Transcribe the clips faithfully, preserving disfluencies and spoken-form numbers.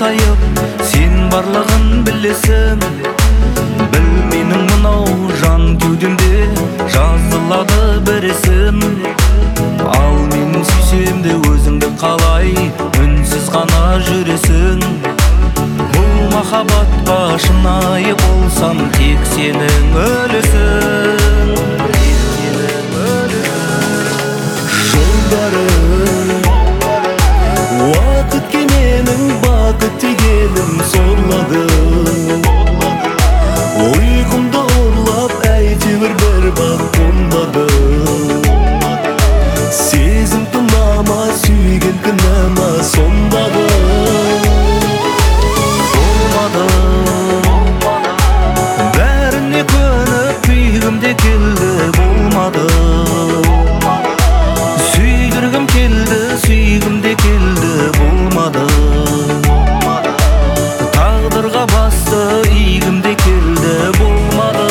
сайып, сен барлығын білесің. Біл менің мынау жан кеудемде жазылады бір есім. Ал мен сүйсем де өзіңді қалай үнсіз ғана жүресің. Бұл махаббатқа шынайы болсам тек сенің өлесің. Жолдарым уақыт кеменің бақыт дегенім сорлады. Ұйқымды ұрлап әйтеуір бір бақ қонбады. Сезім тынама, сүйген кінәма сонбады. Болмады, бәріне көніп күйгімде келді. Болмады, сүйдіргім келді, сүйгімде келді. Болмады, тағдырға басты игімде келді. Болмады.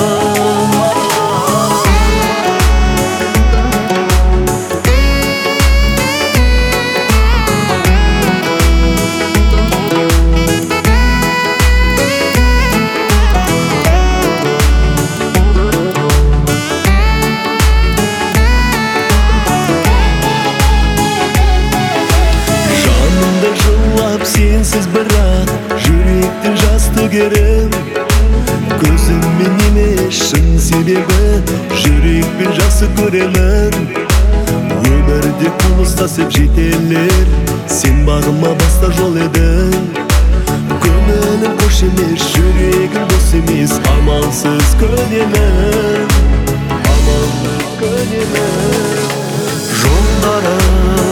Сенсіз бірақ жүректің жас төгерім. Көзіммен емес шын себебі жүрекпен жақсы көремін. Өмірде қол ұстасып жетелер, сен бағыма баста жол едің. Көңілім қош емес, жүрегім бос емес, амалсыз көнемін, амалсыз көнемін. Жолдарым